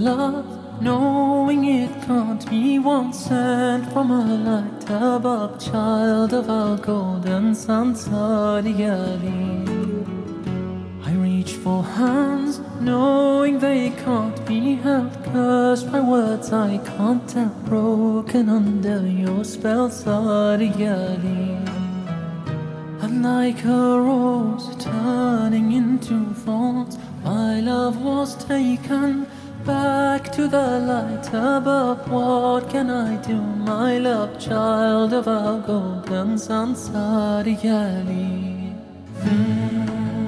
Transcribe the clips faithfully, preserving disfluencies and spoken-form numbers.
love, knowing it can't be one sent from a light above, child of our golden sun, Sadiali. I reach for hands, knowing they can't be held, cursed by words I can't tell, broken under your spell, Sadiali. And like a rose turning into thorns, my love was taken back to the light above. What can I do, my love, child of our golden sun, Sadiali? Mm.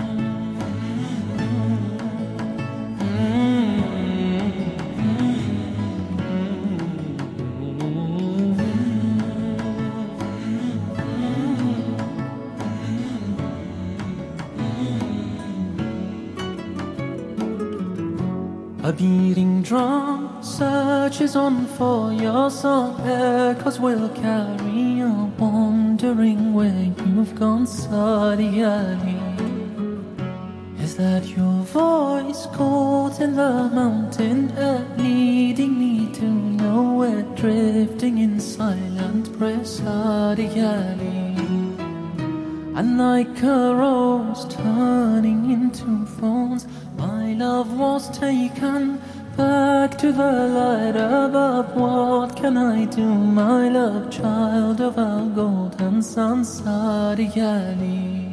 A beating drum searches on for your song, echoes will carry on, wondering where you've gone, Sadiali. Is that your voice caught in the mountain air, leading me to nowhere, drifting in silent prayer, Sadiali? And like a rose turning into thorns, my love was taken back to the light above. What can I do, my love, child of our golden sun, Sadiali?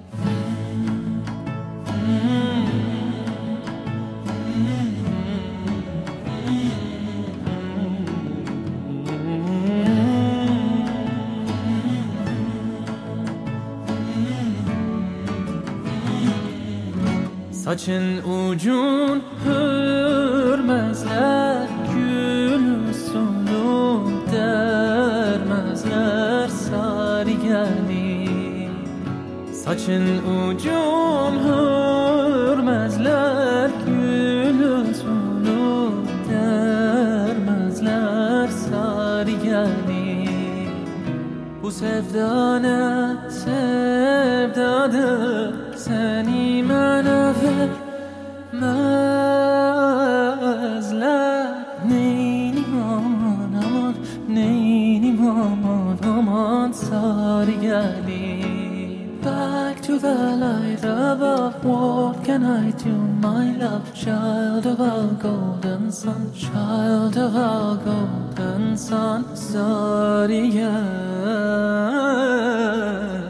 Saçın ucun hürmezler, gül sonu dermezler, Sadiali. Saçın ucun hürmezler, gül sonu dermezler, Sadiali. Bu sevda ne sevdadır, seni bana vermezler. Neynim aman aman, neynim aman aman, Sadiali. Back to the light above, what can I do, my love, child of our golden sun, child of our golden sun, Sadiali.